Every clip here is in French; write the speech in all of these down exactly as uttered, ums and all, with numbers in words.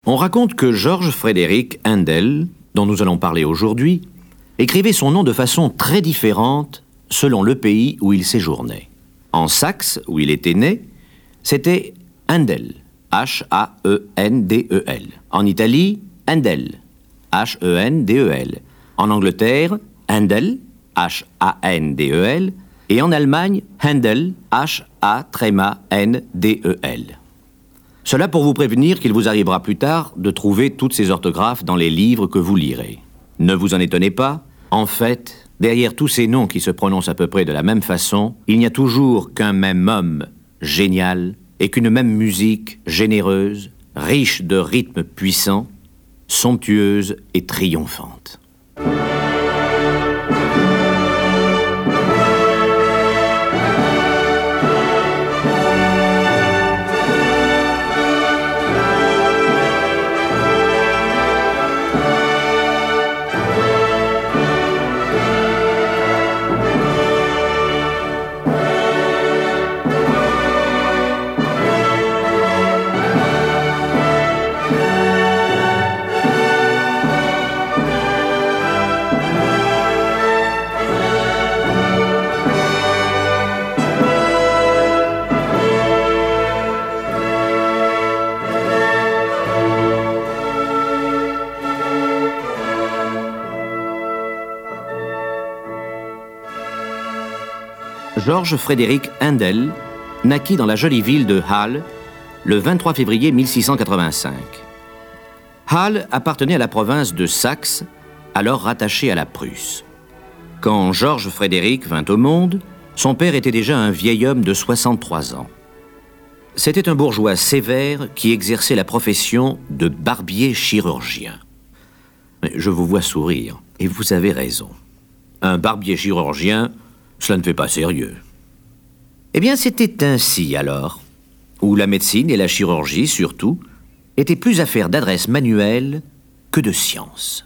On raconte que Georges Frédéric Handel, dont nous allons parler aujourd'hui, écrivait son nom de façon très différente selon le pays où il séjournait. En Saxe, où il était né, c'était Handel, H A E N D E L. En Italie, Handel, H E N D E L. En Angleterre, Handel, H A N D E L. Et en Allemagne, Handel, H A N D E L. Cela pour vous prévenir qu'il vous arrivera plus tard de trouver toutes ces orthographes dans les livres que vous lirez. Ne vous en étonnez pas, en fait, derrière tous ces noms qui se prononcent à peu près de la même façon, il n'y a toujours qu'un même homme génial et qu'une même musique généreuse, riche de rythmes puissants, somptueuse et triomphante. Georges Frédéric Handel naquit dans la jolie ville de Halle le vingt-trois février mille six cent quatre-vingt-cinq. Halle appartenait à la province de Saxe, alors rattachée à la Prusse. Quand Georges Frédéric vint au monde, son père était déjà un vieil homme de soixante-trois ans. C'était un bourgeois sévère qui exerçait la profession de barbier chirurgien. Je vous vois sourire, et vous avez raison. Un barbier chirurgien, cela ne fait pas sérieux. Eh bien, c'était ainsi alors, où la médecine et la chirurgie, surtout, étaient plus affaires d'adresse manuelle que de science.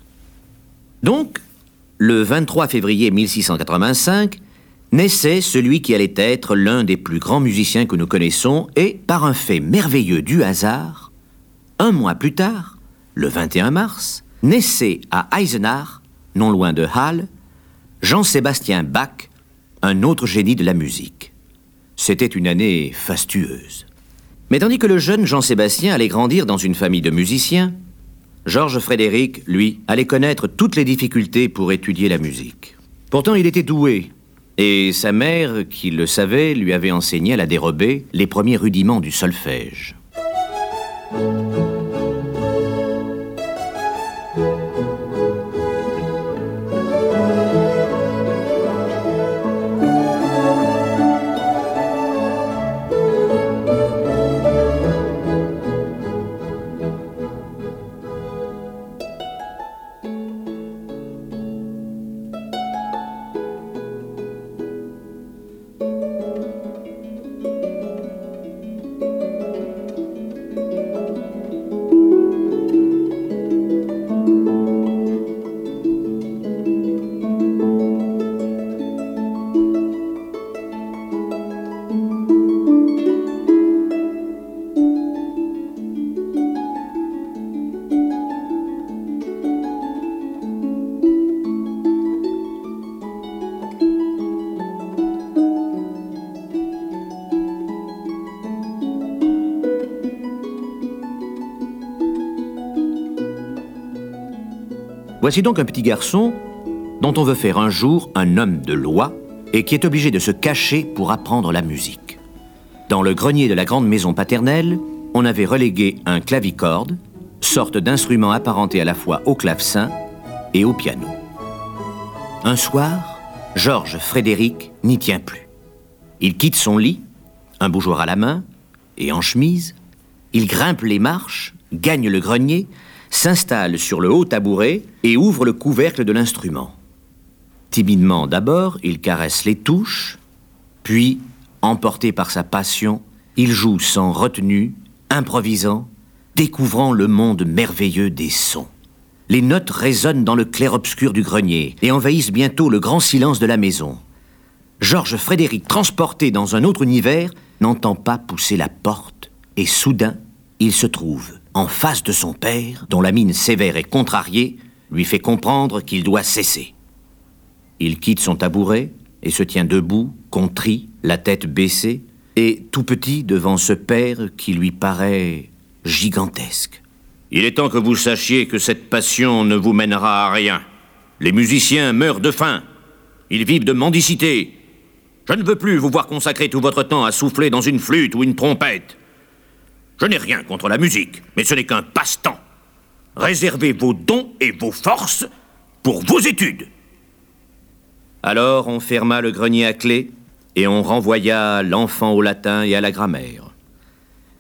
Donc, le vingt-trois février mille six cent quatre-vingt-cinq, naissait celui qui allait être l'un des plus grands musiciens que nous connaissons et, par un fait merveilleux du hasard, un mois plus tard, le vingt et un mars, naissait à Eisenach, non loin de Halle, Jean-Sébastien Bach, un autre génie de la musique. C'était une année fastueuse. Mais tandis que le jeune Jean-Sébastien allait grandir dans une famille de musiciens, Georges Frédéric, lui, allait connaître toutes les difficultés pour étudier la musique. Pourtant, il était doué, et sa mère, qui le savait, lui avait enseigné à la dérobée les premiers rudiments du solfège. Voici donc un petit garçon dont on veut faire un jour un homme de loi et qui est obligé de se cacher pour apprendre la musique. Dans le grenier de la grande maison paternelle, on avait relégué un clavicorde, sorte d'instrument apparenté à la fois au clavecin et au piano. Un soir, Georges Frédéric n'y tient plus. Il quitte son lit, un bougeoir à la main et en chemise. Il grimpe les marches, gagne le grenier, s'installe sur le haut tabouret et ouvre le couvercle de l'instrument. Timidement d'abord, il caresse les touches, puis, emporté par sa passion, il joue sans retenue, improvisant, découvrant le monde merveilleux des sons. Les notes résonnent dans le clair-obscur du grenier et envahissent bientôt le grand silence de la maison. Georges Frédéric, transporté dans un autre univers, n'entend pas pousser la porte et soudain, il se trouve en face de son père, dont la mine sévère et contrariée lui fait comprendre qu'il doit cesser. Il quitte son tabouret et se tient debout, contrit, la tête baissée, et tout petit devant ce père qui lui paraît gigantesque. Il est temps que vous sachiez que cette passion ne vous mènera à rien. Les musiciens meurent de faim. Ils vivent de mendicité. Je ne veux plus vous voir consacrer tout votre temps à souffler dans une flûte ou une trompette. Je n'ai rien contre la musique, mais ce n'est qu'un passe-temps. Réservez vos dons et vos forces pour vos études. Alors on ferma le grenier à clé et on renvoya l'enfant au latin et à la grammaire.